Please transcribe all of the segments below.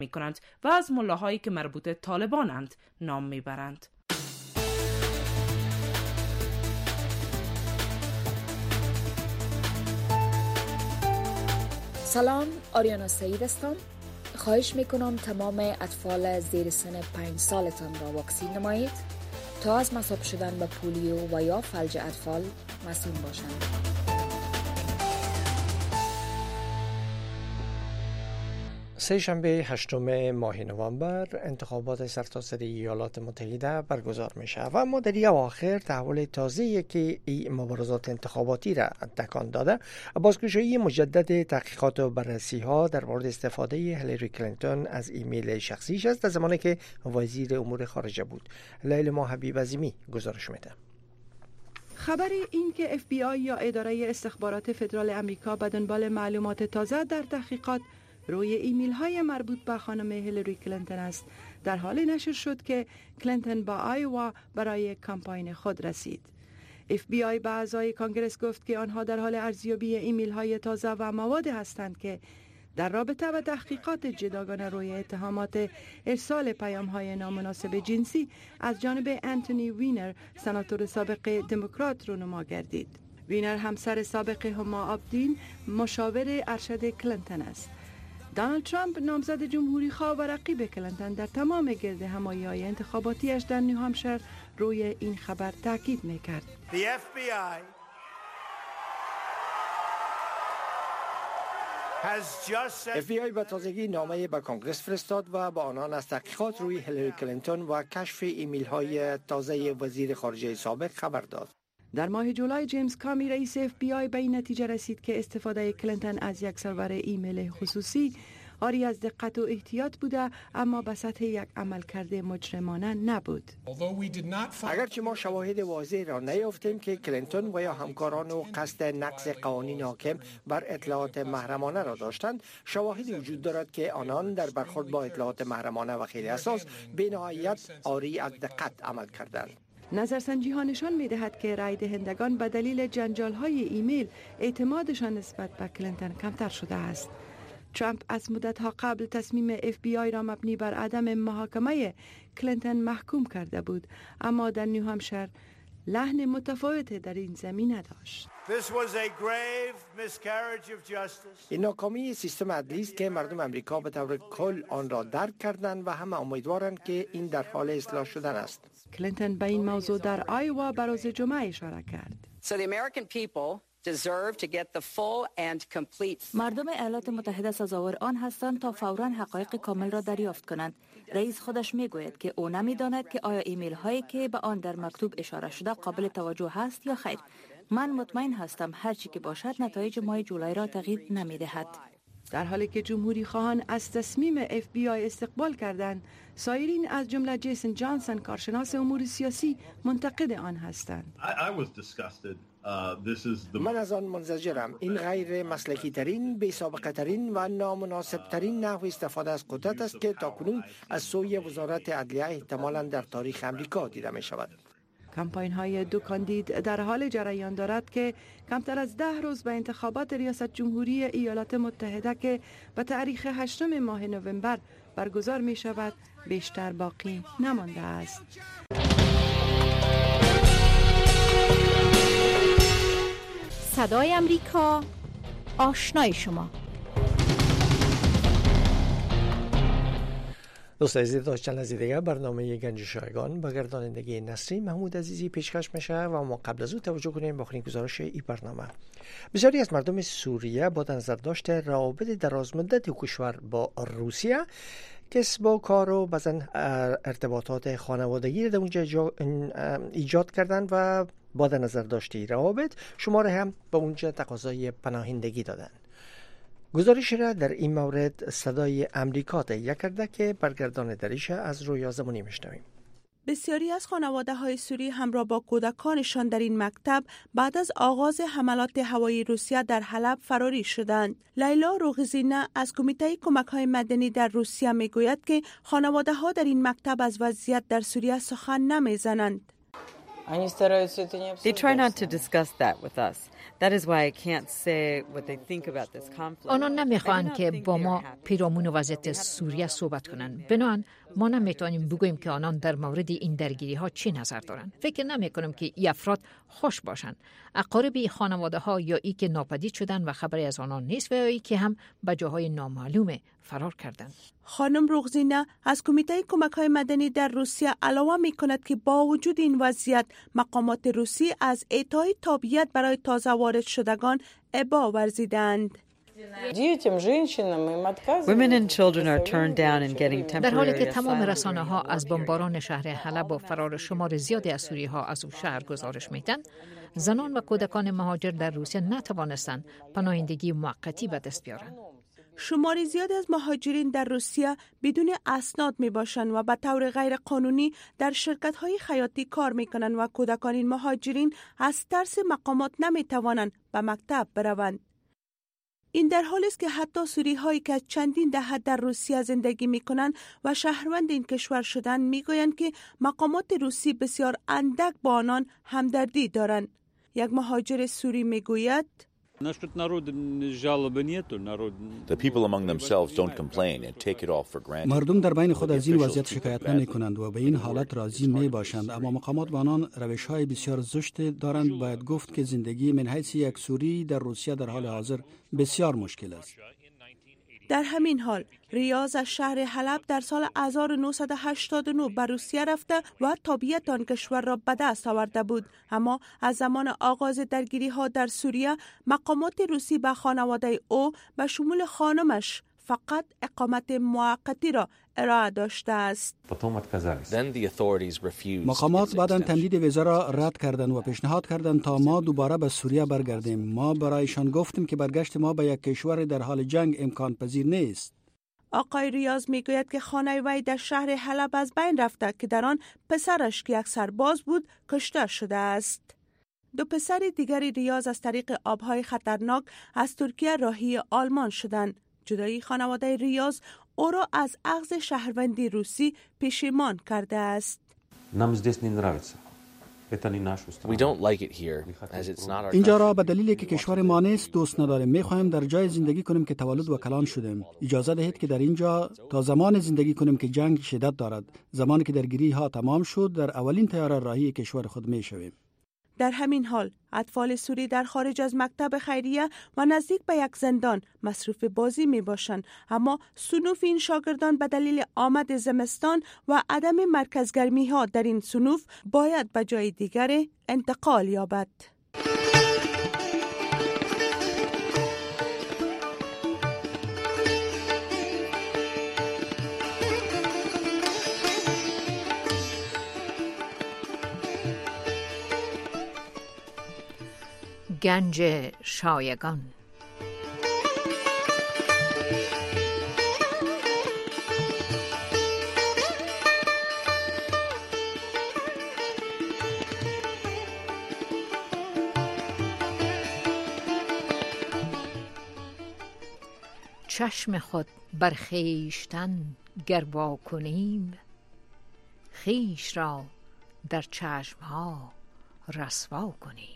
می‌کنند و از ملاهایی که مربوط طالبانند نام می‌برند. سلام، آریانا سعید هستم. خواهش میکنم تمام اطفال زیر سن 5 سالتان را واکسین نمایید تا از مصاب شدن به پولیو و یا فلج اطفال مسئول باشند. سه‌شنبه 8 ماه نوامبر انتخابات سرتاسر ایالات متحده برگزار می شود و اما در این اواخر تحول تازه‌ای که این مبارزات انتخاباتی را تکان داده بازگشایی مجدد تحقیقات و بررسی ها در مورد استفاده هیلاری کلینتون از ایمیل شخصیش است در زمانی که وزیر امور خارجه بود. لیلا حبیب عظیمی گزارش میده. خبر این که FBI یا اداره استخبارات فدرال امریکا به دنبال معلومات تازه در تحقیقات روی ایمیل های مربوط به خانم هیلاری کلینتون است در حال نشر شد که کلینتون با آیوا برای کمپاین خود رسید. FBI به اعضای کانگرس گفت که آنها در حال ارزیابی ایمیل های تازه و مواد هستند که در رابطه با تحقیقات جداگانه روی اتهامات ارسال پیام های نامناسب جنسی از جانب انتونی وینر، سناتور سابق دموکرات رونما گردید. وینر همسر سابق هما آبدین مشاور ارشد کلینتون است. دونالد ترامپ نامزد جمهوری خواه و رقیب کلینتون در تمام گرد همایی‌های انتخاباتیش در نیوهمشایر روی این خبر تاکید می‌کرد. FBI به تازگی نامه به کانگرس فرستاد و با آنان از تحقیقات روی هیلاری کلینتون و کشف ایمیل های تازه وزیر خارجه سابق خبر داد. در ماه جولای جیمز کامی رئیس FBI به این نتیجه رسید که استفاده کلینتون از یک سرور ایمیل خصوصی آری از دقت و احتیاط بوده اما به سطح یک عملکرد مجرمانه نبود. اگرچه ما شواهد واضح را نیافتیم که کلینتون و یا همکاران او قصد نقض قوانین حاکم بر اطلاعات محرمانه را داشتند، شواهدی وجود دارد که آنان در برخورد با اطلاعات محرمانه و خیلی حساس بی‌نهایت آری از دقت عمل کردند. نظرسنجی ها نشان می دهد که رای دهندگان به دلیل جنجال های ایمیل اعتمادشان نسبت به کلینتون کمتر شده است. ترامپ از مدت ها قبل تصمیم FBI را مبنی بر عدم محاکمه کلینتون محکوم کرده بود، اما در نیوهمشایر لحن متفاوت در این زمینه داشت. این ناکامی سیستم عدلی است که مردم امریکا به طور کل آن را درک کردند و همه امیدوارند که این در حال اصلاح شدن است. کلینتون به این موضوع در آیوا به روز جمعه اشاره کرد. مردم ایالات متحده سزاوار آن هستند تا فوراً حقایق کامل را دریافت کنند. رئیس خودش میگوید که او نمیداند که آیا ایمیل هایی که به آن در مکتوب اشاره شده قابل توجه است یا خیر. من مطمئن هستم هر چی که باشد نتایج ماه جولای را تغییر نمیدهد. در حالی که جمهوری خواهان از تصمیم FBI استقبال کردند، سایرین از جمله جیسن جانسون کارشناس امور سیاسی منتقد آن هستند. من از آن منزجرم. این غیر مسلکی ترین، بی سابقه ترین و نامناسب ترین نحو استفاده از قدرت است که تاکنون از سوی وزارت عدلیه احتمالاً در تاریخ امریکا دیده می شود. کمپاین های دو کاندید در حال جریان دارد که کمتر از 10 روز به انتخابات ریاست جمهوری ایالات متحده که به تاریخ 8 ماه نوامبر برگزار می شود بیشتر باقی نمانده است. صدای امریکا، آشنای شما. دوست عزیز، داشتن از دیگه برنامه گنج شایگان با گردانندگی نسرین محمود عزیزی پیشکش میشه و ما قبل از او توجه کنیم به آخرین گزارش این برنامه. بسیاری از مردم سوریه با نظرداشت روابط درازمدت کشور با روسیه، کسب و کار و بعضن ارتباطات خانوادگی در اونجا ایجاد کردن و با نظرداشتی روابط شماره هم به اونجا تقاضای پناهندگی دادن. گزارش را در این مورد صدای امریکا تهیه کرده که برگردان دریش از رویا زمانی میشنویم. بسیاری از خانواده‌های سوری همراه با کودکانشان در این مکتب بعد از آغاز حملات هوایی روسیه در حلب فراری شدند. لیلا روغزینه از کمیته کمک‌های مدنی در روسیه میگوید که خانواده‌ها در این مکتب از وضعیت در سوریه سخن نمیزنند. They try not to discuss that with us. That is why I can't say what they think about this conflict. آنان نمیخواهند که با ما پیرامون وضعیت سوریه صحبت کنند. بنابراین ما نمیتونیم بگوییم که آنان در مورد این درگیری ها چی نظر دارند. فکر نمیکنم که این افراد خوش باشند. اقارب خانواده ها یا ای که ناپدید شدند و خبری از آنان نیست و یا ای که هم به جاهای نامعلوم فرار کردند. خانم رغزینه از کمیته کمک‌های مدنی در روسیه علاوه می‌کند که با وجود این وضعیت مقامات روسی از اعطای تابعیت برای تازه وارد شدگان ابا ورزیدند. Women and children are turned down and getting temporary در حالی که asylum. تمام رسانه ها از بمباران شهر حلب و فرار شمار زیادی از سوری ها از او شهر گزارش میدن، زنان و کودکان مهاجر در روسیه نتوانستند پناهندگی موقتی به دست بیارند. شماری زیادی از مهاجرین در روسیه بدون اسناد می باشند و به طور غیر قانونی در شرکت‌های خیاطی کار می کنند و کودکان این مهاجرین از ترس مقامات نمی توانند به مکتب بروند. این در حالی است که حتی سوری هایی که از چندین دهه در روسیه زندگی می کنند و شهروند این کشور شدند می گویند که مقامات روسی بسیار اندک با آنان همدردی دارند. یک مهاجر سوری می گوید The people among themselves don't complain and take it all for granted. مردم در بین خود از این وضعیت شکایت نمی کنند و به این حالت راضی می باشند، اما مقامات با آنان روش های بسیار زشت دارند. باید گفت که زندگی من حیث یک سوری در روسیه در حال حاضر بسیار مشکل است. در همین حال ریاض از شهر حلب در سال 1989 به روسیه رفته و تابعیت آن کشور را به دست آورده بود، اما از زمان آغاز درگیری ها در سوریه مقامات روسی به خانواده او به شمول خانمش فقط اقامت موقتی را ارائه داشته است. مقامات بعداً تمدید ویزا را رد کردند و پیشنهاد کردند تا ما دوباره به سوریه برگردیم. ما برایشان گفتیم که برگشت ما به یک کشور در حال جنگ امکان پذیر نیست. آقای ریاض میگوید که خانه وی در شهر حلب از بین رفته که در آن پسرش که یک سرباز بود کشته شده است. دو پسر دیگر ریاض از طریق آبهای خطرناک از ترکیه راهی آلمان شدند. جدایی خانواده ریاض او را از اخذ شهروندی روسی پشیمان کرده است. اینجا را به دلیلی که کشور ما نیست دوست نداریم. می‌خواهیم در جای زندگی کنیم که تولد و کلان شدیم. اجازه دهید که در اینجا تا زمان زندگی کنیم که جنگ شدت دارد. زمانی که درگیری ها تمام شد در اولین طیاره راهی کشور خود می‌شویم. در همین حال اطفال سوری در خارج از مکتب خیریه و نزدیک به یک زندان مصروف بازی می باشند، اما صنوف این شاگردان به دلیل آمد زمستان و عدم مرکزگرمی ها در این صنوف باید به جای دیگر انتقال یابد. گنج شایگان. چشم خود بر خویشتن گر وا کنیم، خویش را در چشمها رسوا کنیم.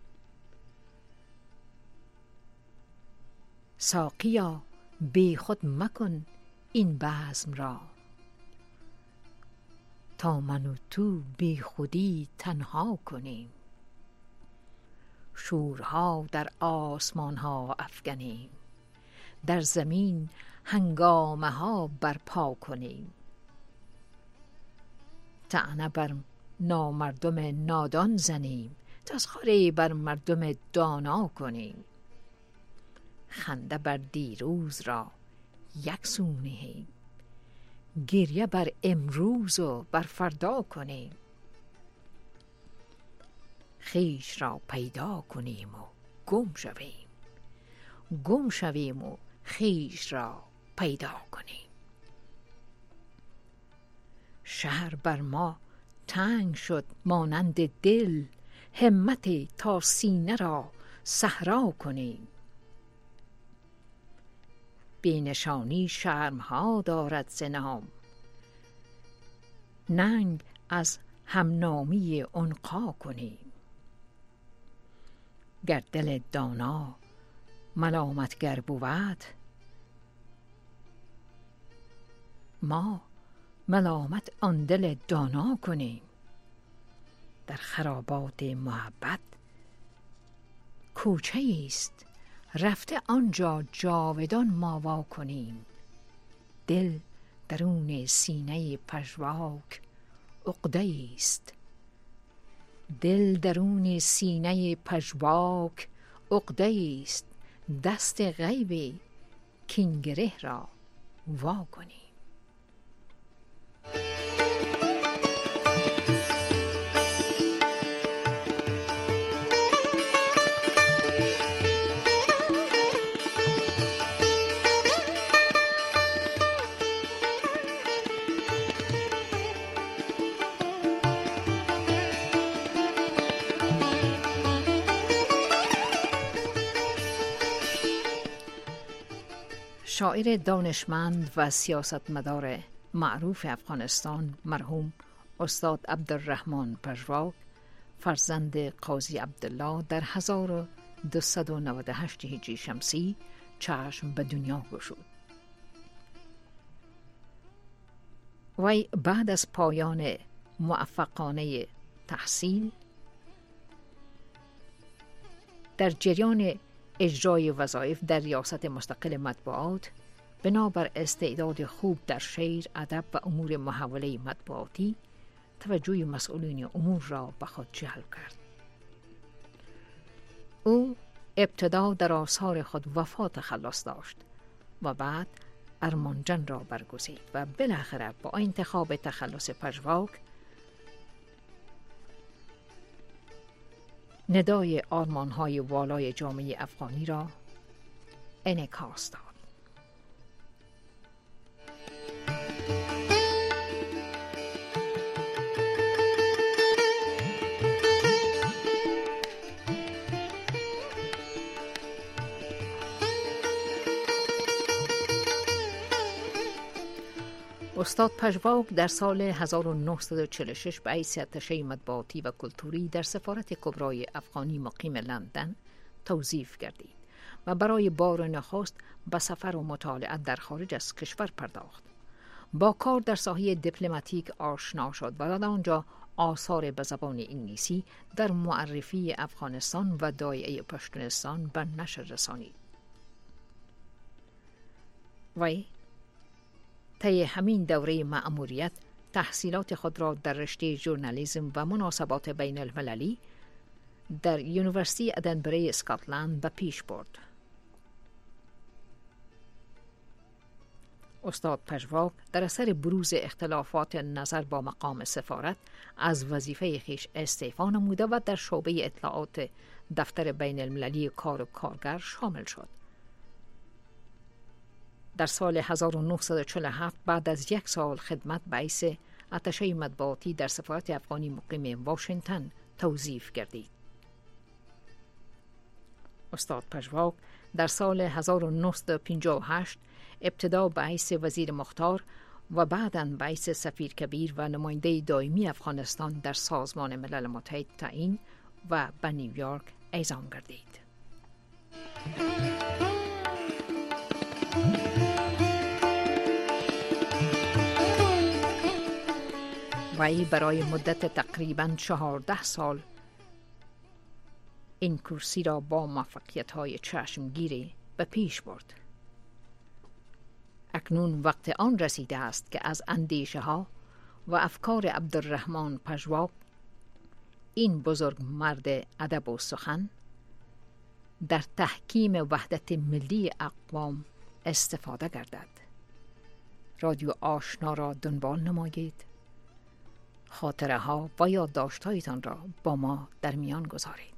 ساقیا بی خود مکن این بزم را، تا من و تو بی خودی تنها کنیم. شورها در آسمان ها افگنیم، در زمین هنگامه ها برپا کنیم. طعنه بر نامردم نادان زنیم، تسخیری بر مردم دانا کنیم. خنده بر دیروز را یک سو نهیم، گریه بر امروز و بر فردا کنیم. خویش را پیدا کنیم و گم شویم، گم شویم و خویش را پیدا کنیم. شهر بر ما تنگ شد مانند دل، همت تا سینه را صحرا کنیم. بینشانی شرمها دارد ز نام، ننگ از همنامی عنقا کنیم. گر دل دانا ملامتگر بود، ما ملامت آن دل دانا کنیم. در خرابات محبت کوچه است، رفته آنجا جاودان ما وا کنیم. دل درون سینه پژواک عقده است، دل درون سینه پژواک عقده است. دست غیبی کین گره را وا کنیم. شاعر دانشمند و سیاستمدار معروف افغانستان مرحوم استاد عبدالرحمن پژواک فرزند قاضی عبدالله در 1298 هجری شمسی چشم به دنیا گشود. وی بعد از پایان موفقانه تحصیل در جریان اجرای وظایف در ریاست مستقل مطبوعات بنابر استعداد خوب در شعر، ادب و امور محوله مطبوعاتی توجه مسئولین امور را به خود جلب کرد. او ابتدا در آثار خود وفا تخلص داشت و بعد ارمانجان را برگزید و بالاخره با انتخاب تخلص پژواک ندای آرمان‌های والای جامعه افغانی را انعکاس داد. استاد پژواک در سال 1946 به حیث اتشه مطبوعاتی و کلتوری در سفارت کبرای افغانی مقیم لندن توظیف گردید و برای بار نخست به سفر و مطالعه در خارج از کشور پرداخت. با کار در ساحه دیپلماتیک آشنا شد و در آنجا آثار به زبان انگلیسی در معرفی افغانستان و دایره پشتونستان به نشر رسانید. وی طی همین دوره مأموریت تحصیلات خود را در رشته ژورنالیسم و مناسبات بین المللی در یونیورسیتی ادنبره اسکاتلند به پیش برد. استاد پژواک در اثر بروز اختلافات نظر با مقام سفارت از وظیفه خویش استعفا نموده و در شعبه اطلاعات دفتر بین المللی کار و کارگر شامل شد. در سال 1947 بعد از 1 سال خدمت به حیث اتشه مطبوعاتی در سفارت افغانی مقیم واشنگتن توظیف گردید. استاد پژواک در سال 1958 ابتدا به حیث وزیر مختار و بعداً به حیث سفیر کبیر و نماینده دائمی افغانستان در سازمان ملل متحد تعیین و به نیویورک اعزام گردید. وی برای مدت تقریباً 14 سال این کرسی را با موفقیت‌های چشمگیری به پیش برد. اکنون وقت آن رسیده است که از اندیشه‌ها و افکار عبدالرحمن پژواک، این بزرگ مرد ادب و سخن، در تحکیم وحدت ملی اقوام استفاده گردد. رادیو آشنا را دنبال نمایید. خاطره ها و یادداشت‌هایتان را با ما در میان گذارید.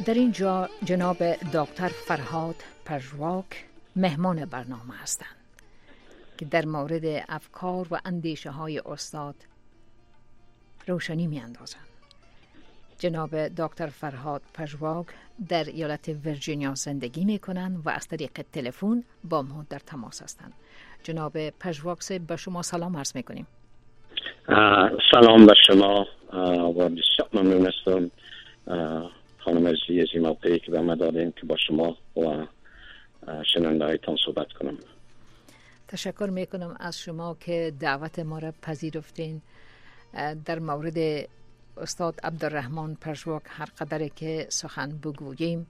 در اینجا جناب دکتر فرهاد پژواک مهمان برنامه هستند که در مورد افکار و اندیشه های استاد روشنی می اندازند. جناب دکتر فرهاد پژواک در ایالت ویرجینیا زندگی می کنند و از طریق تلفن با ما در تماس هستند. جناب پژواک به شما سلام عرض می کنیم. سلام به شما و بسیار ممنون هستم خانم عزیزی از این موقعی که به ما دادین که با شما و شنونده هایتان صحبت کنم. تشکر می کنم از شما که دعوت ما را پذیرفتین. در مورد استاد عبدالرحمن پژواک هر قدر که سخن بگوییم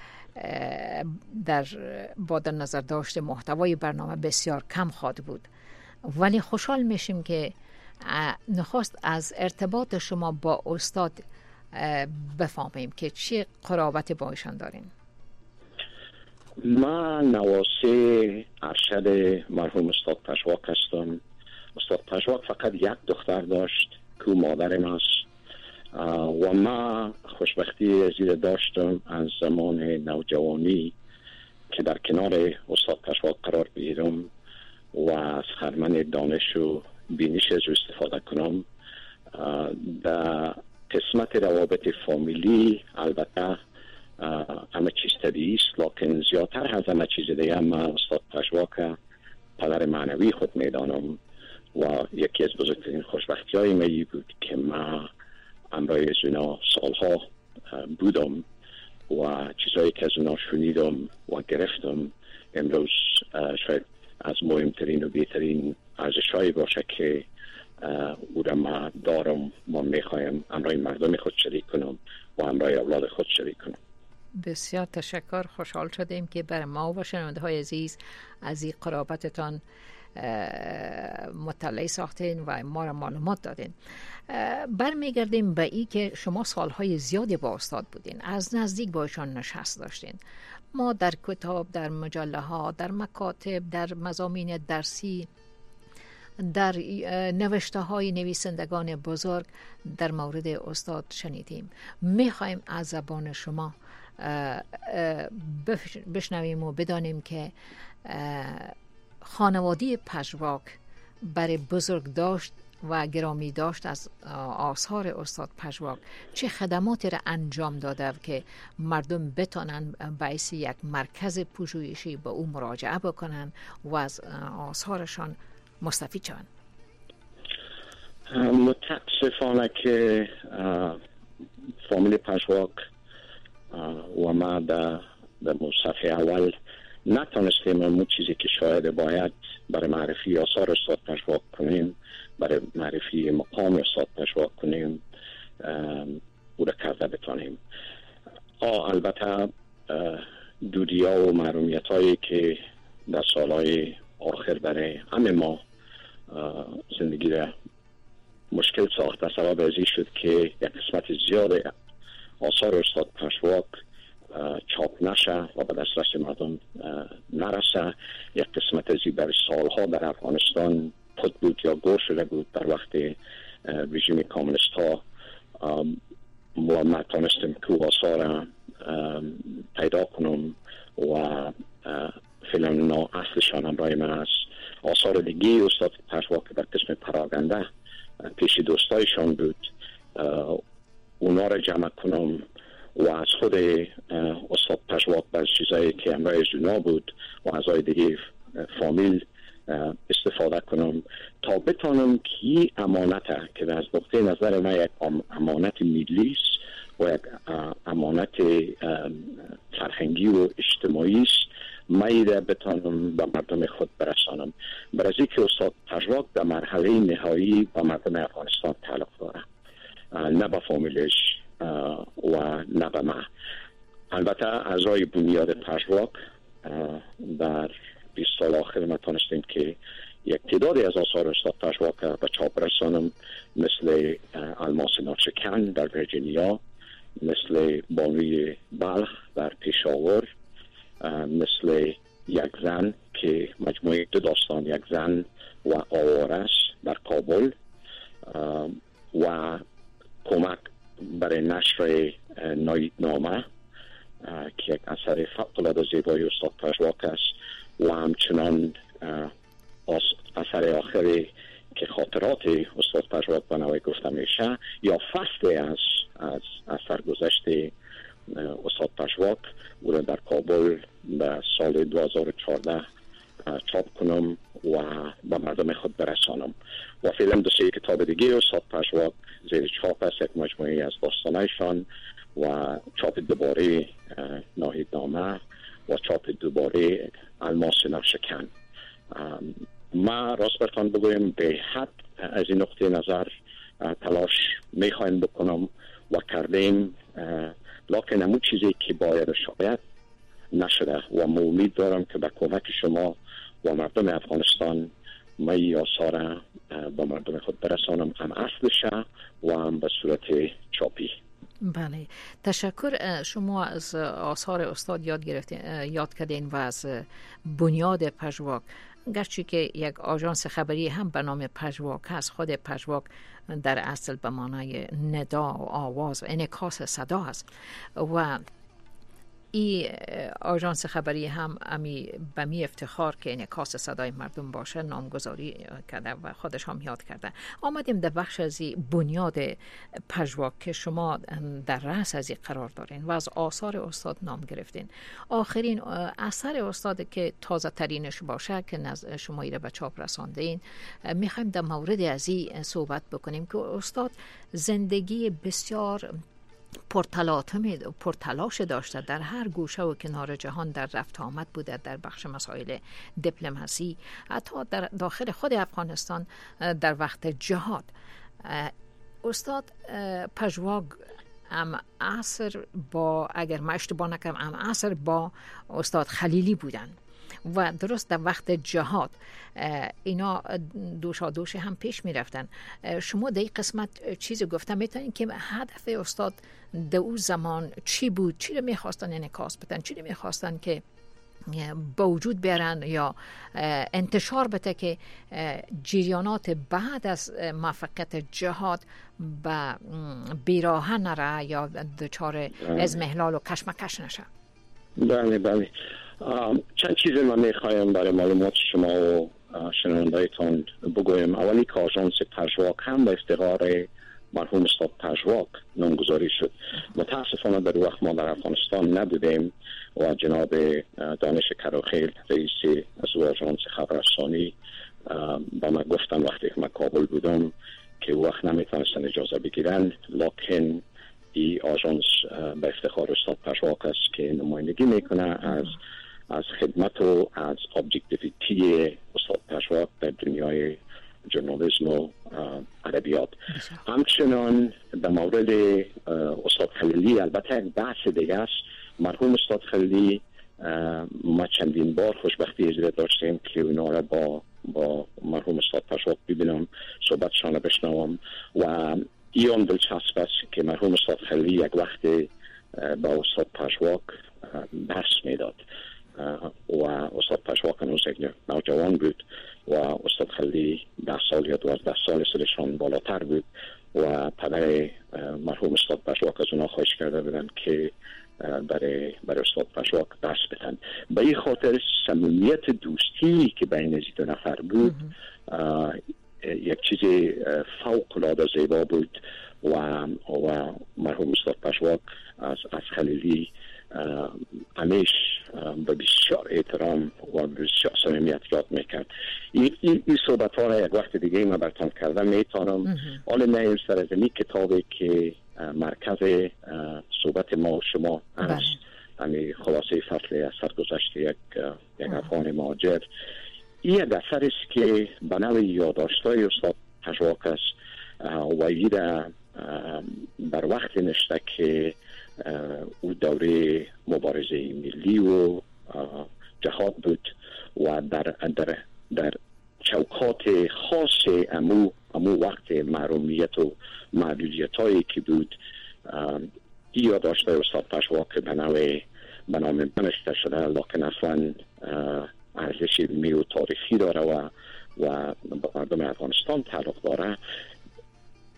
با در نظر داشت محتوای برنامه بسیار کم خواهد بود، ولی خوشحال میشیم که نخست از ارتباط شما با استاد بفهمیم که چه قرابت با ایشان دارین. من نواسه ارشد مرحوم استاد پژواک هستم. استاد پژواک فقط یک دختر داشت که مادرم است و من خوشبختی زیر داشتم از زمان نوجوانی که در کنار استاد پژواک قرار بگیرم و از خرمن دانش و بینش از استفاده کنم. در قسمت روابط فامیلی البته همه چیز طبیعی است، لکن زیادتر از همه چیز دیگه من استاد پژواک پدر معنوی خود میدانم و یکی از بزرگترین خوشبختی های من بود که من همراه از اونا سالها بودم و چیزهایی که از اونا شنیدم و گرفتم امروز شاید از مهمترین و بهترین ارزش‌هایی باشه که او را من دارم و میخوایم همراه مردم خود شریک کنم و همراه اولاد خود شریک کنم. بسیار تشکر. خوشحال شدیم که بر ما و شنونده های عزیز از این قرابتتان مطلع ساختین و ما را معلومات دادین. برمیگردیم به این که شما سالهای زیادی با استاد بودین، از نزدیک با ایشان نشست داشتین. ما در کتاب، در مجله ها، در مکاتب، در مضامین درسی، در نوشته های نویسندگان بزرگ در مورد استاد شنیدیم. میخوایم از زبان شما بشنویم و بدانیم که خانواده پژواک برای بزرگ داشت و گرامی داشت از آثار استاد پژواک چه خدماتی را انجام داده که مردم بتانن باعث یک مرکز پژوهشی به او مراجعه بکنن و از آثارشان مستفید شوند. متاسفانه که فامیل پژواک و ما در صفحه اول نتونستیم اون چیزی که شاید باید برای معرفی آثار استاد پژواک کنیم، برای معرفی مقام استاد پژواک کنیم او را کرده بتانیم. البته دودیا و محرومیت هایی که در سالهای آخر برای همه ما زندگی را مشکل ساخته سبب ازی شد که یک قسمت زیاد آثار استاد پژواک چاپ نشه و به دسترس مردم نرسه. یک قسمت ازی برای سالها در افغانستان پد بود یا گور شده بود در وقت رژیم کامونیست ها و ما تانستیم که آثار پیدا کنم و فعلا اصلشان همراه من است. آثار دیگه استاد پژواک در قسم پراگنده پیش دوستایشان بود، اونا را جمع کنم و از خود استاد پژواک بعض چیزایی که همراه از اونا بود و اعضای دیگه فامیل استفاده کنم تا بتانم که امانته که از نقطه نظر من یک امانت ملی است و یک امانت فرهنگی و اجتماعی است، من بتانم به مردم خود برسانم. برای که استاد پژواک در مرحله نهایی با مردم افغانستان تعلق داره، نه به فامیلش و نه به من. البته اعضای بنیاد پژواک در 20 سال آخر ما تانستیم که یک تعدادی از آثار استاد پژواک به چاپ رسانم، مثل الماس ناچکن در ویرجینیا، مثل بانوی بلخ در پشاور، مثل یک زن که مجموعه 2 داستان، یک زن و آوارش در کابل، و کمک برای نشر نایدنامه که یک اثر فوق‌العاده زیبای استاد پژواک است و همچنان اثر آخری که خاطرات استاد پژواک به نوعی گفته میشه یا فصلی از سرگذشت استاد پژواک او را در کابل به سال 2014 چاپ کنم و به مردم خود برسانم و فعلا 2 کتاب دیگه استاد پژواک زیر چاپ است، یک مجموعه از داستانایشان و چاپ دوباره ناهیدنامه و چاپ دوباره الماس نقشکن. ما راست برتان بگویم به حد از این نقطه نظر تلاش میخوایم بکنم و کردیم، لکن همون چیزی که باید شاید نشده و ما امید دارم که به کمک شما و مردم افغانستان ما این آثار با مردم خود برسانم، هم اصلشه و هم به صورت چاپی. بله، تشکر. شما از آثار استاد یاد کردین و از بنیاد پژواک، گرچه که یک آژانس خبری هم به نام پژواک هست، خود پژواک در اصل به معنای ندا و آواز و انعکاس صدا است و این آژانس خبری هم به می افتخار که انعکاس صدای مردم باشه نامگذاری کرده و خودش هم یاد کرده. آمدیم در بخش از بنیاد پژواک که شما در رأس از این قرار دارین و از آثار استاد نام گرفتین. آخرین اثر استاد که تازه ترینش باشه که شما ایره به چاپ رساندین، میخوایم در مورد از این صحبت بکنیم که استاد زندگی بسیار پرتلاش داشته، در هر گوشه و کنار جهان در رفت آمد بوده، در بخش مسائل دیپلماسی، حتی در داخل خود افغانستان در وقت جهاد. استاد پژواک هم عصر با، اگر ما اشتباه نکنم، هم عصر با استاد خلیلی بودن و درست در وقت جهاد اینا دوشادوش هم پیش می رفتن. شما در این قسمت چیزی گفته میتونین که هدف استاد در اون زمان چی بود؟ چی رو میخواستن انعکاس بدن؟ چی رو میخواستن که با وجود بیارن یا انتشار بده که جریانات بعد از موفقیت جهاد به بیراهه نره یا دچار ازمهلال و کشمکش نشه؟ بله. چند چیز من میخوایم برای معلومات شما و شنوندهایتان بگویم. اولی که آژانس پژواک هم به افتخار مرحوم استاد پژواک نامگذاری شد. متاسفانه در وقت ما در افغانستان نبودیم و جناب دانش کراخیل رئیس از آژانس خبررسانی با من گفتن وقتی که من کابل بودم که وقت نمیتونستن اجازه بگیرن، لکن این آژانس به افتخار استاد پژواک است که نمایندگی میکنه از خدمت و از ابجکتیویتی استاد پژواک در دنیای ژورنالیسم و ادبیات. همچنان در مورد استاد خلیلی البته یک بحث دیگه است. مرحوم استاد خلیلی ما چندین بار خوشبختی اجرا داشتیم که اونا را با مرحوم استاد پژواک ببینم، صحبتشان را بشنوم و ایام دلچسب است که مرحوم استاد خلیلی یک وقت با استاد پژواک بحث میداد و استاد پژواک هنوز یک نوجوان بود و استاد خلیلی 10 سال یا 12 سال سالشان بالاتر بود و پدر مرحوم استاد پژواک از اونا خواهش کرده بودن که برای استاد پژواک دست بدن. به این خاطر صمیمیت دوستی که بین این دو نفر بود یک چیز فوق العاده زیبا بود و مرحوم استاد پژواک از خلیلی همیش به بسیار احترام و بسیار صمیمیت یاد میکرد. این صحبت ها را یک وقت دیگه من براتون کردم میتونم. حالا نه سر از این کتابی که مرکز صحبت ما و شما است، یعنی خلاصه فصل از سرگذشت یک افغان مهاجر، این یک اثر است که به نوع یادداشت‌های استاد پژواک است و این در وقت نشته که او دوره مبارزه ملی و جهاد بود و در چوکات خاص امو وقت محرومیت و محدودیت هایی که بود، این یادداشت‌های استاد پژواک به نام نوشته شده، لکن اصلا ارزش علمی و تاریخی داره و به مردم افغانستان تعلق داره.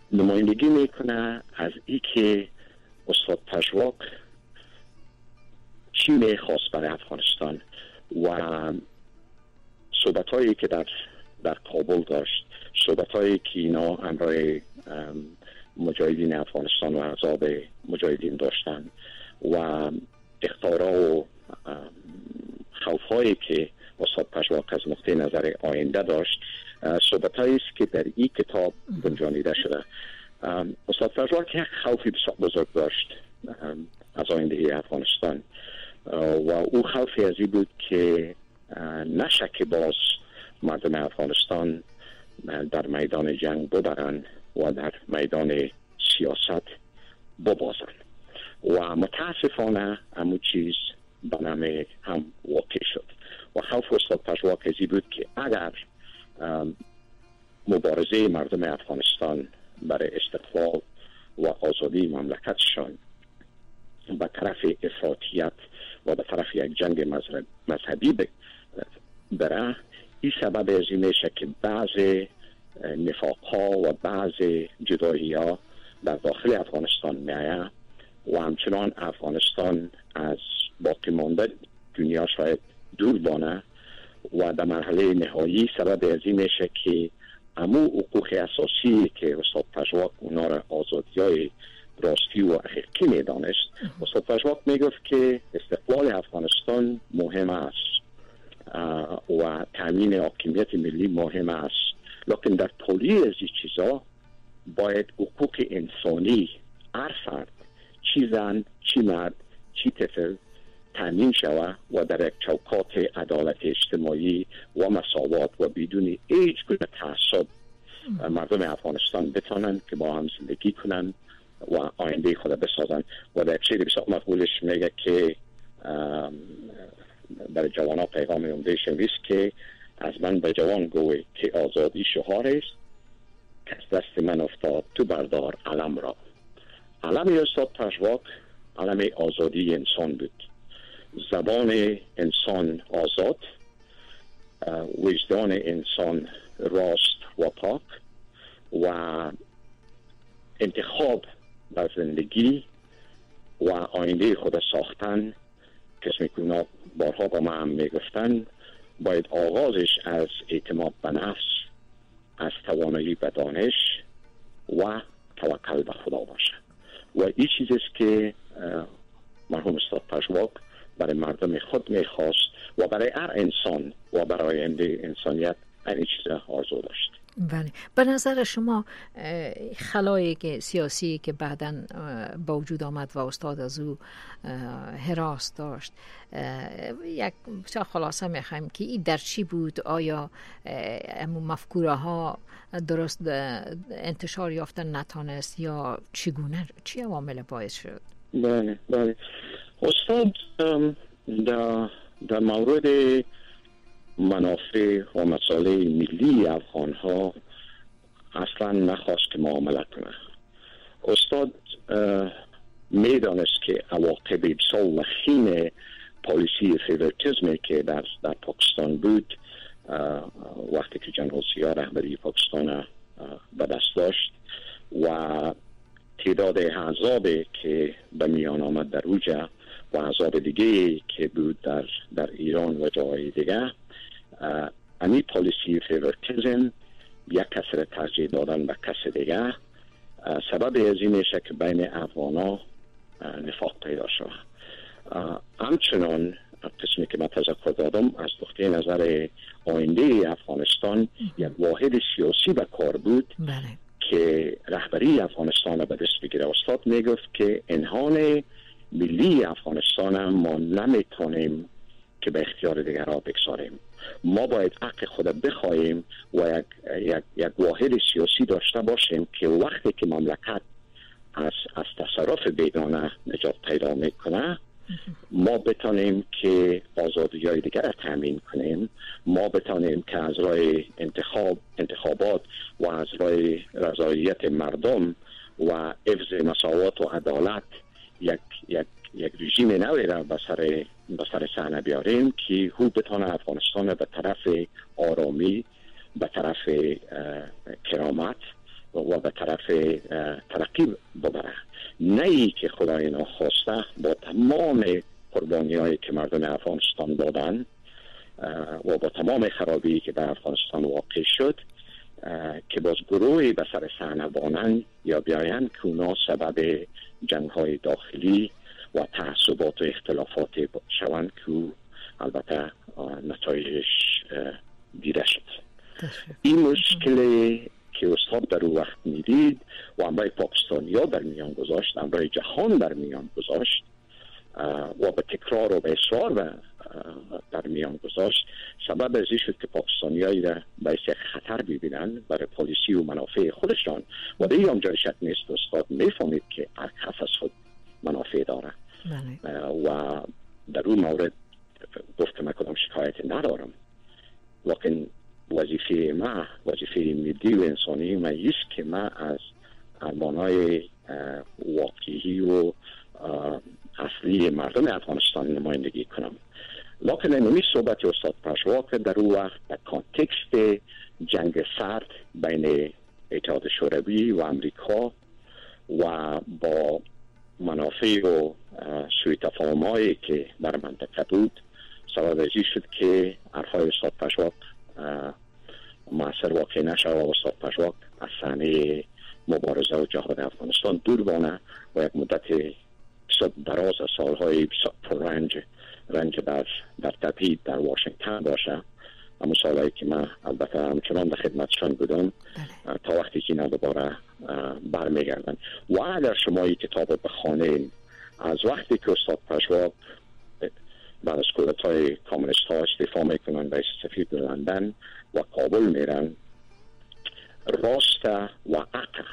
نمایندگی میکنه از ای که استاد پژواک چی میخواست برای افغانستان و صحبت‌هایی که در کابل داشت، صحبت‌هایی که اینا همراه مجاهدین افغانستان و احزاب مجاهدین داشتن و اختارا و خوف‌هایی که استاد پژواک از نقطه نظر آینده داشت، صحبت‌هایی است که در این کتاب گنجانیده شده. استاد پژواک یک خوفی بسیار بزرگ داشت از آینده افغانستان و او خوفی از این بود که نشه که باز مردم افغانستان در میدان جنگ ببرن و در میدان سیاست ببازن و متاسفانه همون چیز بنامه هم واقع شد و خوف استاد پژواک از این بود که اگر مبارزه مردم افغانستان برای استقلال و آزادی مملکتشان به طرف افراطیت و به طرف یک جنگ مذهبی بره، این سبب از این میشه که بعض نفاق‌ها و بعض جدایی‌ها در داخل افغانستان میایه و همچنان افغانستان از باقی مانده دنیا شاید دور بانه و در مرحله نهایی سبب از این میشه که امو حقوق اساسی که استاد پژواک اونا را آزادی‌های راستی و حقیقی میدانست، استاد پژواک میگفت که استقلال افغانستان مهم است و تامین حاکمیت ملی مهم است، لکن در طولی از این چیزا باید حقوق انسانی هر فرد، چی زن، چی مرد، چی طفل تامین شود و در یک چوکات عدالت اجتماعی و مساوات و بدون هیچ گونه تعصب مردم افغانستان بتانند که با هم زندگی کنند و آینده خود بسازن. و در شعر بسیار مقبولش میگه که برای جوانان پیغام عمده‌اش است که از من به جوان گوی که آزادی شعار است، که از دست من افتاد تو بردار علم را. علم استاد پژواک علم آزادی انسان بود، زبان انسان آزاد، وجدان انسان راست و پاک و انتخاب بر زندگی و آینده خود ساختن. کسی که بارها با من هم میگفتن باید آغازش از اعتماد به نفس، از توانایی به دانش و توکل به خدا باشه و این چیزیست که مرحوم استاد پژواک برای مردم خود میخواست و برای هر انسان و برای آینده انسانیت این چیز آرزو داشت. بله، به نظر شما خلایق سیاسی که بعداً با وجود آمد و استاد از او هراس داشت، یک خلاصه میخوایم که این در چی بود؟ آیا مفکوره ها درست انتشار یافتن نتانست یا چگونه، چی عوامل باعث شد؟ بله استاد در مورد منافع و مسائل ملی افغان ها اصلا نخواست که معامله کنه. استاد میدانست که عواقب بسیار وخیم پالیسی فیورتیزمی که در پاکستان بود وقتی که جنرال ضیا رهبری پاکستان به دست داشت و تعداد احزابی که به میان آمد در اوجه و احزاب دیگه که بود در ایران و جای دیگه، امی پالیسی فیورتیزم، یک کس را ترجیح دادن به کس دیگه، سبب از این میشه که بین افغانا نفاق پیدا شود. همچنان قسمی که من تذکر دادم از نقطه نظر آینده افغانستان یک واحد سیاسی به کار بود که رهبری افغانستان را به دست بگیره. استاد میگفت که انهان ملی افغانستان ما نمیتونیم که به اختیار دیگران بگذاریم، ما باید حق خود بخواهیم و یک واحد سیاسی داشته باشیم که وقتی که مملکت از تصرف بیگانه نجات پیدا میکنه ما بتانیم که آزادی های دیگر را تامین کنیم، ما بتانیم که از راه انتخابات و از راه رضایت مردم و حفظ مساوات و عدالت یک رژیم نوی را به سر صحنه بیاریم که او بتانه افغانستان به طرف آرامی، به طرف کرامت و به طرف ترقی ببره، نه ای که خدای ناخواسته با تمام قربانی‌هایی که مردم افغانستان دادن و با تمام خرابی که در افغانستان واقع شد که باز گروهی به سر صحنه بانند یا بیایند که اونا سبب جنگ‌های داخلی و تعصبات و اختلافات شوند که البته نتایجش دیده شد. این مشکلی که استاد در اون وقت میدید و امرای پاکستانیا در میان گذاشت، امرای جهان در میان گذاشت و به تکرار و به اصرار در میان گذاشت، سبب از این شد که پاکستانیایی را باعث خطر ببینن برای پالیسی و منافع خودشان و در این جای شک نیست استاد میفهمید که هر کس از خود منافع داره و در اون مورد گفتم کدام شکایت ندارم، لیکن وظیفه ملی و انسانی ما است که ما از ارمانهای واقعی و اصلی مردم افغانستان نمایندگی کنم. لیکن اینمی صحبت استاد پشوا که در اون وقت در کانتکست جنگ سرد بین اتحاد شوروی و امریکا و با منافع و سوء تفاهم‌هایی که در منطقه بود سبب ازی شد که حرفهای استاد پشواک موثر واقع نشد و استاد پشواک از صحنه مبارزه و جهاد افغانستان دور بانه و یک مدت بسیار دراز از سالهای بسیار رنج در تبعید در واشنگتن باشه. اما سالهایی که من البته همچنان در خدمتشان بودم تا وقتی که اینا دوباره برمیگردن. و اگر شما این کتاب بخوانید از وقتی که استاد پشواک بعد از کودتای کامونیست ها استعفا میکنن رئیس سفیر لندن و کابل میرن، راست و عقل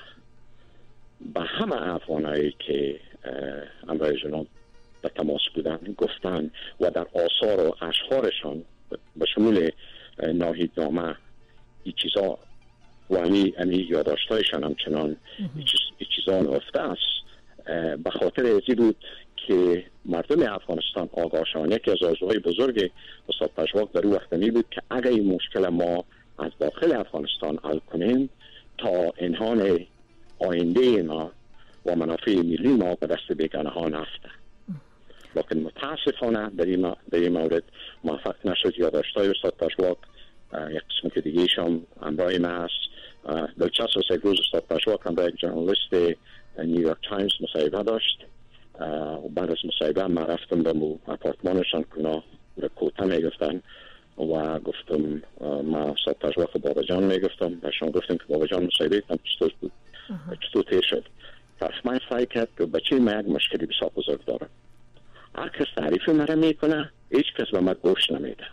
به همه افغانایی که امرای جناب به تماس بودن گفتن و در آثار و اشعارشان به شمول ناهیدنامه این چیزا و امی یادداشت‌هایشان همچنان این چیزا نهفته است. به خاطر ازی بود که مردم افغانستان آگاهشان یکی از آرزوهای بزرگ استاد پشواک در اون وقت می بود که اگر این مشکل ما از داخل افغانستان حل کنیم تا انهان آینده ما و منافع ملی ما به دست بیگانه ها نفته. لیکن متاسفانه در این مورد موفق نشد. یادداشت‌های استاد پشواک یک قسم که دیگه ایشان همراه ما هست. دلچسب است یک روز استاد پشواک همراه یک ژورنالیست نیویورک تایمز مصاحبه داشت و بعد از مصاحبه من رفتم به اپارتمانشان که اونا کوتا میگفتن و گفتم ما استاد پشواک بابا جان میگفتم بهشان گفتم که بابا جان مصاحبه کن چطور بود چطور تیر شد. طرف من سعی کرد که بچه من یک مشکلی بسیار بزرگ داره، هر کس تعریف مرا میکنه هیچ کس به من گوش نمیده.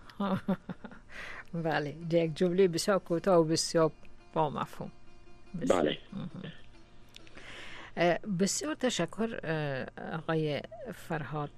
بله، یک جمله بسیار کوتاه و بسیار با مفهوم. بله. بسیار تشکر آقای فرهاد.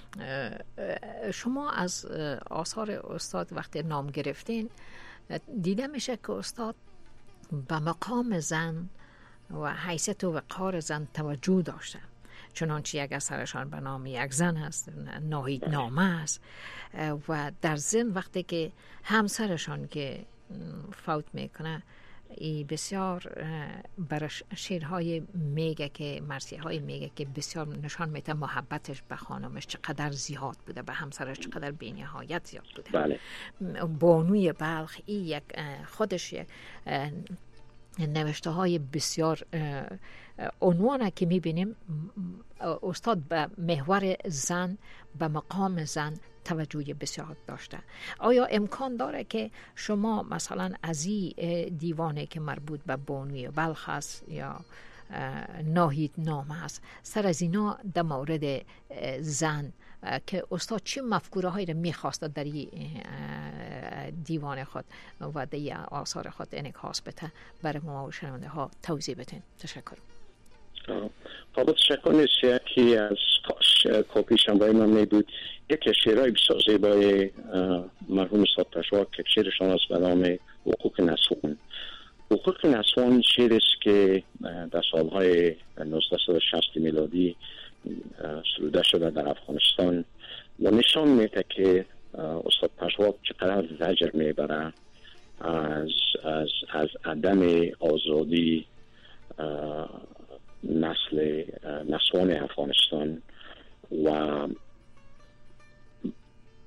شما از آثار استاد وقتی نام گرفتین دیده میشه که استاد به مقام زن و حیثیت و وقار زن توجه داشته، چنانچه یک اثرشان به نام یک زن است، ناهیدنامه است و در ضمن وقتی که همسرشان که فوت میکنه ای بسیار برش شعرهای میگه که مرثیه‌های میگه که بسیار نشان میده محبتش به خانمش چقدر زیاد بوده، به همسرش چقدر بی‌نهایت زیاد بوده. بله. بانوی بلخ ای یک خودش یک نوشته های بسیار عنوانه که میبینیم استاد به محور زن، به مقام زن توجه بسیار داشته. آیا امکان داره که شما مثلا از این دیوانه که مربوط به بانوی بلخ است یا ناهیدنامه است سر از اینا در مورد زن که استاد چه مفکوره هایی رو میخواسته در این دیوان خود و در این آثار خود انعکاس بده برای ما و شنونده ها توضیح بدین؟ تشکر. قابل تشکر نیست. یکی از کاپیشم برای من می بود یکی شعرهای بسیار زیبای مرحوم استاد پشواک که شعرشان است به نام حقوق نسوان. حقوق نسوان شعر است که در سالهای 1960 میلادی سروده شده در افغانستان و نشان میده که استاد پشواک چقدر زجر میبره از عدم آزادی نسوان افغانستان و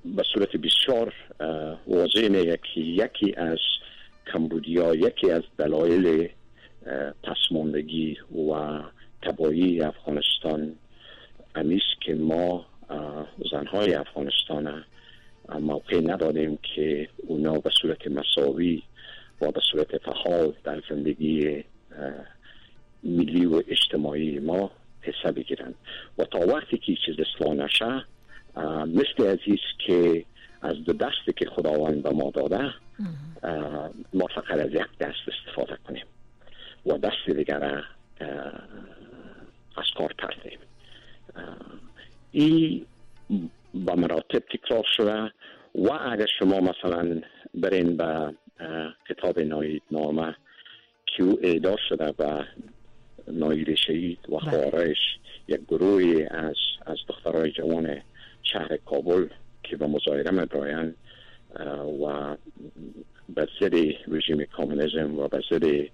به صورت بسیار واضح میگه که یکی از کمبودیا، یکی از دلایل پسماندگی و تباهی افغانستان امیست که ما زنهای افغانستان موقع ندادیم که اونا به صورت مساوی و به صورت فعال در زندگی ملی و اجتماعی ما حصه بگیرن و تا وقتی که چیز اصلاح نشه مثل عزیز که از دو دستی که خداوند به ما داده ما فقط از یک دست استفاده کنیم و دست دیگر از کار پرتیم. این با مراتب تکرار شده و اگر شما مثلا برین به کتاب نایدنامه که او اعداد شده به نایل شهید و خوارش یک گروهی از دخترای جوان شهر کابل که به مظاهره می‌آیند و به ضد رژیم کمونیسم و به ضد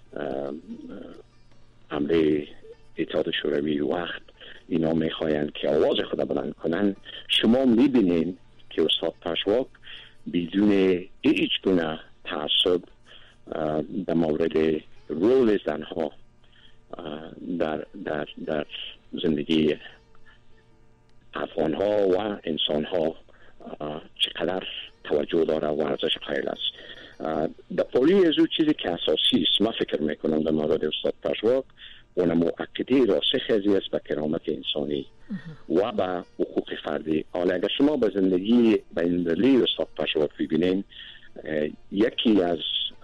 حمله اتحاد شوروی وقت اینا میخواین که آواز خود بلند کنن. شما میبینین که استاد پژواک بدون هیچ گونه تعصب در مورد رول زنها در زندگی افغانها و انسانها چقدر توجه داره و ارزش قائل است. در پولی از او چیزی که اساسی است، ما فکر میکنم در مورد استاد پژواک اون مؤکده راسخ است به کرامت انسانی و به حقوق فردی. حالا اگر شما به زندگی بین‌المللی استاد پژواک ببینین، یکی از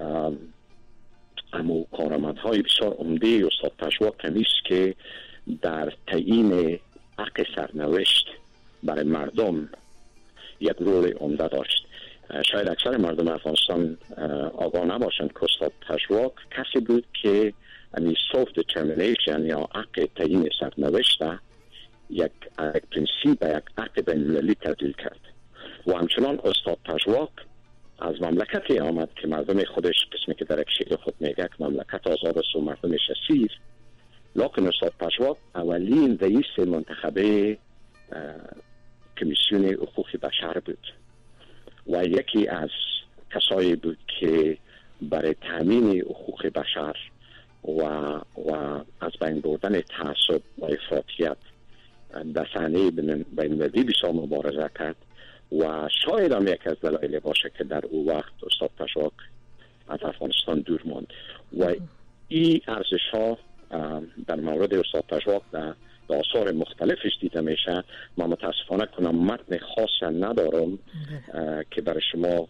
کارآمدهای بسیار عمده استاد پژواک است که در تعیین حق سرنوشت برای مردم یک رول عمده داشت. شاید اکثر مردم افغانستان آگاه نباشند که استاد پژواک کسی بود که self determination یا حق تعیین سرنوشت یک پرینسیپ، یک حق بین‌المللی تبدیل کرد و همچنان استاد پژواک از مملکتی آمد که مردم خودش قسمی که در یک شعر خود میگه که مملکت آزاد است و مردمش اسیر، لکن استاد پژواک اولین رئیس منتخبه کمیسیون حقوق بشر بود و یکی از کسایی بود که برای تامین حقوق بشر و از بین بردن تعصب و افراطیت در صحنه بین‌المللی بسیار مبارزه کرد و شاید هم یک از دلایل باشه که در او وقت استاد پژواک از افغانستان دور ماند و این ارزش ها در مورد استاد پژواک در آثار مختلفش دیده میشه. من متاسفانه کنم متن خاص ندارم که برای شما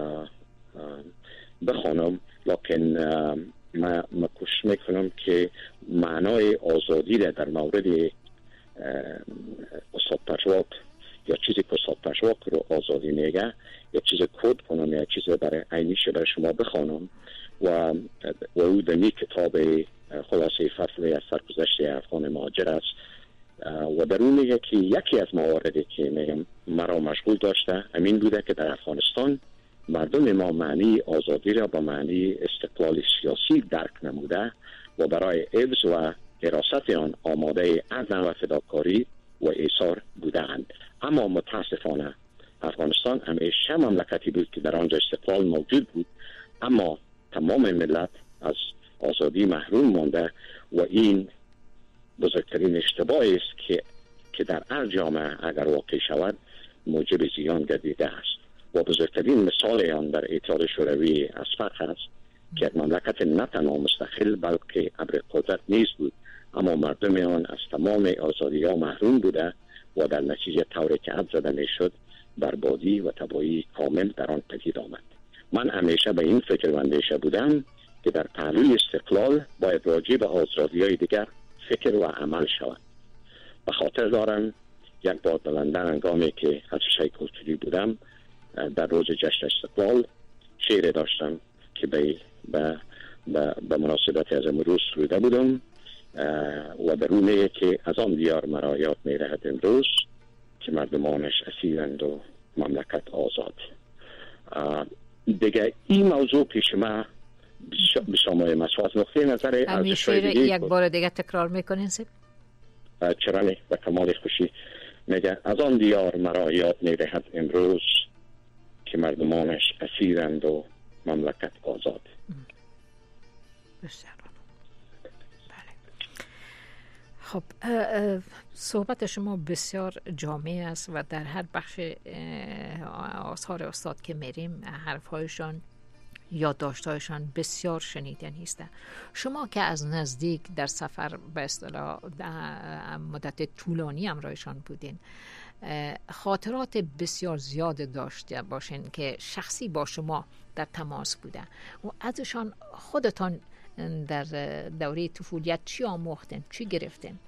بخوانم، لکن من کوشش میکنم که معنای آزادی را در مورد استاد پژواک یا چیزی که استاد پژواک رو آزادی میگه یا چیز کد کنم یا چیز برای عینیش برای شما بخوانم و او در این کتاب خلاصه فصل از سرگذشت افغان مهاجر است و در اون میگه که یکی از مواردی که مرا مشغول داشته همین بوده که در افغانستان مردم ما معنی آزادی را با معنی استقلال سیاسی درک نموده و برای حفظ و حراست آن آماده عزم و فداکاری و ایثار بودند. اما متاسفانه افغانستان همیشه مملکتی بود که در آنجا استقلال موجود بود اما تمام ملت از آزادی محروم مانده و این بزرگترین اشتباه است که در هر جامعه اگر واقع شود موجب زیان گردیده است و بزرگترین مثال آن در اتحاد شوروی اسفق است که مملکت نه تنها مستقل بلکه ابر قدرت نیز بود اما مردم آن از تمام آزادی ها محروم بوده و در نتیجه طوری که حد زده میشد بربادی و تباهی کامل در آن پدید آمد. من همیشه به این فکر و اندیشه بودم که در پهلوی استقلال باید راجع به آزادی‌های دیگر فکر و عمل شود. به خاطر دارم یک بار در لندن هنگامی که اتشه کلتوری بودم در روز جشن استقلال شعر داشتم که به مناسبت از امروز سروده بودم و در اونه که از آن دیار مرا یاد می رهد امروز که مردمانش اسیرند و مملکت آزاد. دیگه این موضوع پیش ما بسیار مسواز نقطه نظر همیشه یک بار دیگه تکرار میکنین سب؟ چرا نه، به کمال خوشی. میگه از آن دیار مرا یاد می‌دهد امروز که مردمانش اسیرند و مملکت آزاد. بسیار بله. خب صحبت شما بسیار جامع است و در هر بخش آثار استاد که میریم حرفهایشان یادداشت‌هایشان بسیار شنیدنی است. شما که از نزدیک در سفر به اصطلاح مدت طولانی همراهشان بودین، خاطرات بسیار زیاد داشته باشین که شخصی با شما در تماس بوده و ازشان خودتان در دوره طفولیت چی آموختین، چی گرفتین؟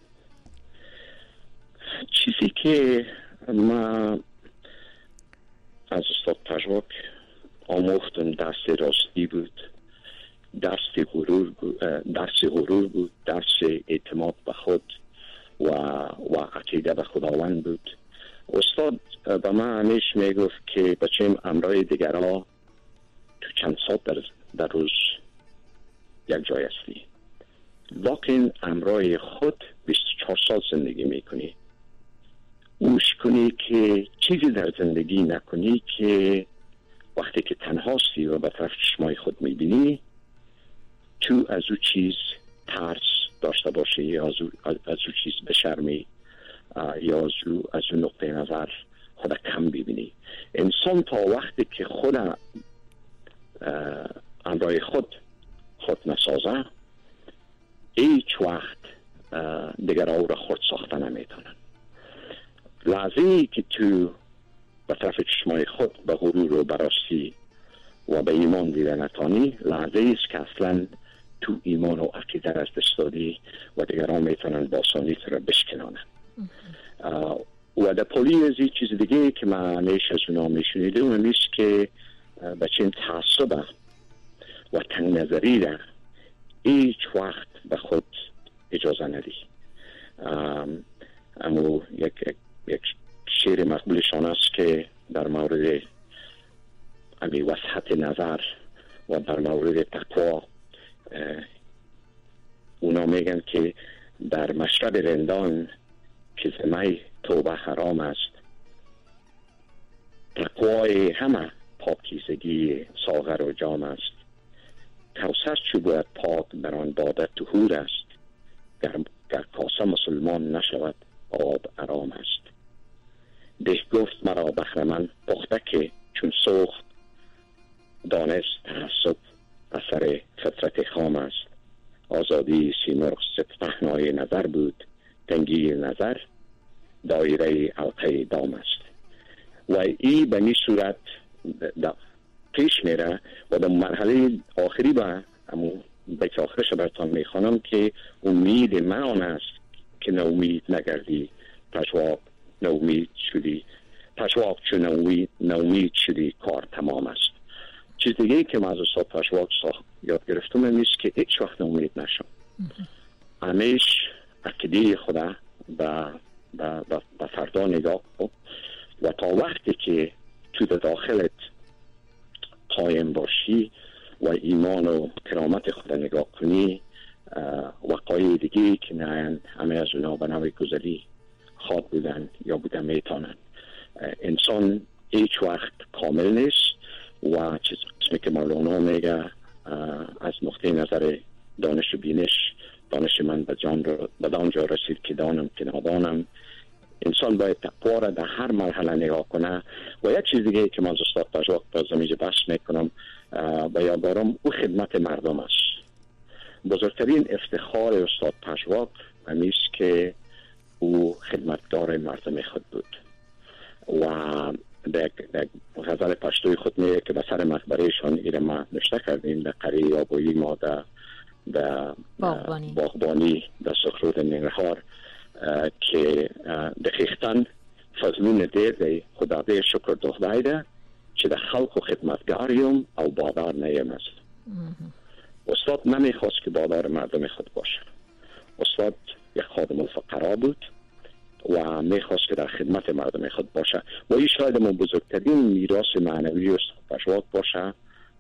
چیزی که ما از استاد پژواک آموختم درس راستی بود، درس غرور بود، درس اعتماد به خود و عقیده به خداوند بود. استاد به من همیشه میگفت که بچه‌م امرای دیگرها تو چند ساعت در روز یک جای هستی، لیکن امرای خود 24 ساعت زندگی میکنی. اوش کنی که چیزی در زندگی نکنی که وقتی که تنهاستی و به طرف چشمای خود میبینی تو از او چیز ترس داشته باشی یا از او چیز بشرمی یا از او نقطه نظر خود کم ببینی. انسان تا وقتی که خود امرای خود نسازه هیچ وقت دیگر او را خود ساخته نمیتونن. لحظه‌ای که تو به طرف چشمای خود به غرور و براستی و به ایمان دیده نتانی، لحظه‌ای است که اصلا تو ایمان و عقیده از دست دادی و دیگران میتونن با آسانی تو را بشکنانن. و در پولی از این چیز دیگه که من همیشه از اونا میشنیده اون است که بچه تعصب و تنگ نظری را هیچ وقت به خود اجازه ندی. اما یک شعر مقبولشان است که در مورد وسعت نظر و در مورد تقوا اونا میگن که در مشرب رندان که زمی توبه حرام است، تقوای همه پاکیزگی ساغر و جام است. کوثر چو بود پاک در آن باده طهور است، گر کاسه مسلمان نشود آب حرام است. ده گفت مرا بهر من پخته که چون سوخت، دانست تعصب اثر فطرت خام است. آزادی سیمرغ پهنای نظر بود، تنگی نظر دایره حلقه دام است. و این به این صورت پیش میره و در مرحله آخری به بیت آخرش براتان میخوانم که امید من آن است که ناامید نگردی، پژواک ناامید شدی، پژواک چون ناامید شدی کار تمام است. چیز دیگه که من از استاد پژواک یاد گرفتم این است که هیچ وقت ناامید نشم. همیشه عقیده خدا به فردا نگاه کن و تا وقتی که تو داخلت قایم باشی و ایمان و کرامت خدا نگاه کنی، وقایع دیگه که نه همه از اونا به نوع گذری خواد بودن یا بودن میتونن. انسان هیچ وقت کامل نیست و چیزی که مولانا میگه از نقطه نظر دانش و بینش، دانش من به دانجا رسید که دانم که نادانم. انسان باید تقوا را در هر مرحله نگاه کنه. و یک چیز دیگه که من از استاد پژواک باز اینجا بحث میکنم و یاددارم او خدمت مردم است. بزرگترین افتخار استاد پژواک همیست که او خدمتگار مردم خود بود و در غزل پشتوی خود میگه که به سر مقبرهشان ایره ما نشته کردیم در قریه آبایی ما در باغبانی در سخرود ننگرهار که دقیقتاً فضلون دیده خدا ده شکر دخدایده چه در خلق و خدمتگاریم او بادار نیم است. استاد نمیخواست که بادار مردم خود باشه. استاد یک خادم الفقرا بود و میخواست که در خدمت مردم خود باشه و این شاید من بزرگترین میراث معنوی استاد پژواک باشه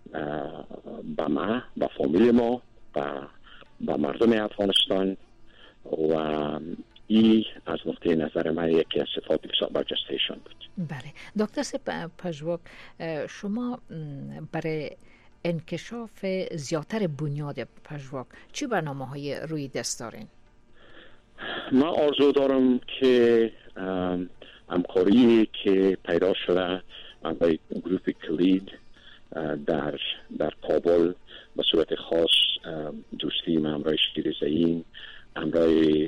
به ما، به فامیل ما، به مردم افغانستان. و این از نقطه به نظر من یکی از صفات بسیار برجسته ایشان بود. بله دکتر پژواک، شما برای انکشاف زیادتر بنیاد پژواک چی برنامه‌های روی دست دارین؟ من آرزو دارم که همکاری که پیدا شده با گروپ کلید در کابل به صورت خاص دوستی من همراه شیر زعیم، همراه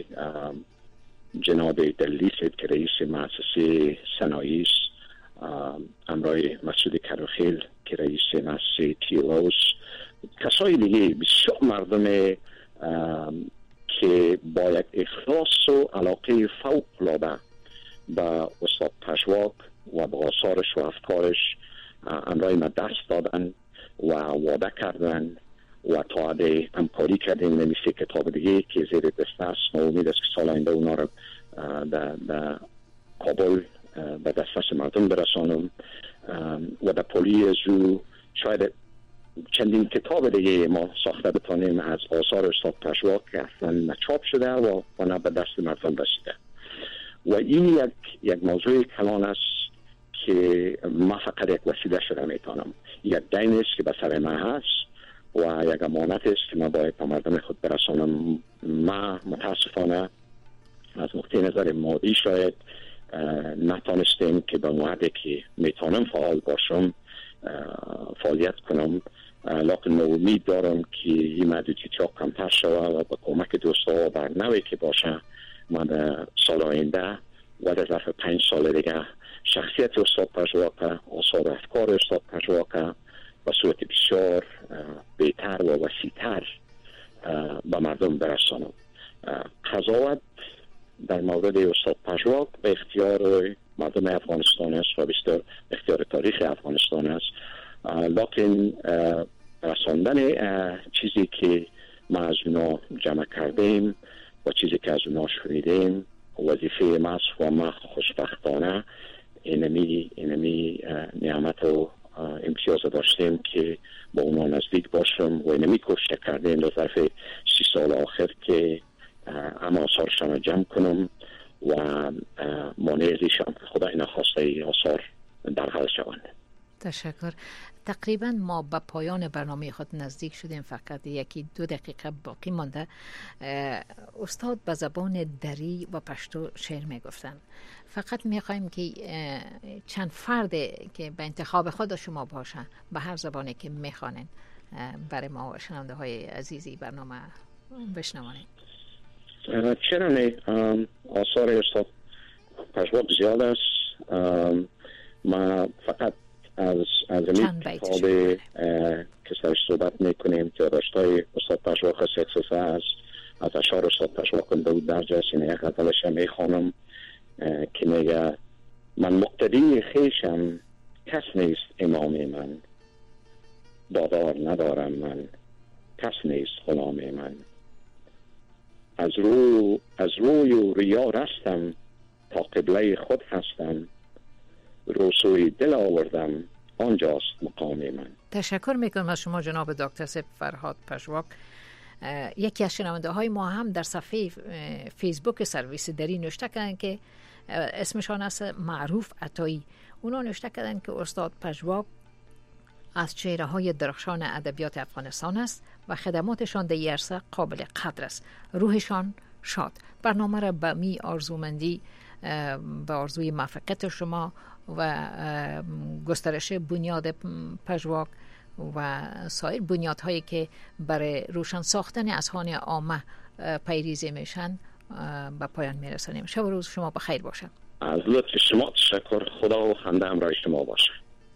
جناب دلیست که رئیس مؤسسه صنایع است، همراه مسعود کروخیل که رئیس مؤسسه تیلوس، کسای دیگه بسیار مردم که با یک اخلاص و علاقه فوق‌العاده به استاد پژواک و به آثارش و افکارش همراه ما دست دادن و وعده کردن و تا حد همکاری کردیم. نمیشه کتاب دیگه که زیر دست است، ما امید است که سال آینده اونا رو در کابل به دسترس مردم برسانم و در پلی زو شاید چندین کتاب دیگه ما ساخته بتانیم از آثار استاد پژواک که اصلا نچاپ شده و نه به دست مردم رسیده. و این یک موضوع کلان است که ما فقط یک وسیله شده میتونم. یک دین است که به سر من هست و یک امانت است که من باید به مردم خود برسانم. ما متاسفانه از نقطه نظر مادی شاید نتانستیم که به موعدی که میتونم فعال باشم فعالیت کنم، لکن امید دارم که این محدودیت ها کمتر شود و با کمک دوستا بر نوعی که باشه من در سال آینده و در ظرف 5 سال دیگه شخصیت استاد پژواک، آثار افکار استاد پژواک به صورت بسیار بهتر و وسیع‌تر به مردم برسانم. قضاوت در مورد استاد پژواک به اختیار مردم افغانستان است و بسیار اختیار تاریخ افغانستان است، لکن رساندن چیزی که ما از اونا جمع کردیم و چیزی که از اونا شنیدیم وظیفه ما است و ما خوشبختانه اینمی نعمت و امتیاز داشتیم که با اونا نزدیک باشم و اینمی کوشش کردیم در ظرف 30 سال آخر که اما آثارشان جمع کنم و مانع زیشم که خدا اینا خواسته آثار در حال شوند. تشکر. تقریبا ما به پایان برنامه خود نزدیک شدیم، فقط 1-2 دقیقه باقی مانده. استاد به زبان دری و پشتو شعر می گفتن. فقط می خواهیم که چند فرد که به انتخاب خود شما باشن به هر زبانی که می خوانن برای ما و شنونده های عزیزی برنامه بشنوانیم. چرا نه؟ آثار استاد پژواک زیاد است. ما فقط از این کتاب که سرش صحبت میکنیم که داشتای استاد پژواک سکسسه است، از اشعار استاد پژواک داود درجه است. یک غزلش میخوانم که میگه من مقتدی خویشم کس نیست امام من، دادار ندارم من کس نیست غلام من، از روی و ریا رستم تا قبله خود هستم، روسوی دل آوردم آنجاست مقام من. تشکر میکنم از شما جناب دکتر سپ فرهاد پژواک. یکی از شنونده های ما هم در صفحه فیسبوک سرویس دری نوشته کردن که اسمشان است معروف عطایی. اونا نوشته کردن که استاد پژواک از چهره های درخشان ادبیات افغانستان است و خدماتشان در عرصه قابل قدر است. روحشان شاد. برنامه را به می آرزومندی به آرزوی موفقیت شما و گسترش بنیاد پژواک و سایر بنیادهایی که برای روشن ساختن اذهان عامه پیریزی میشن به پایان میرسانیم. شب و روز شما بخیر باشه. از لطف شما تشکر. خدا و خنده همراه شما باشه.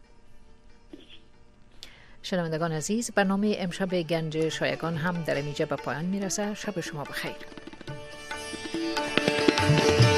شنوندگان عزیز، برنامه امشب گنج شایگان هم در اینجا به پایان میرسه. شب شما بخیر.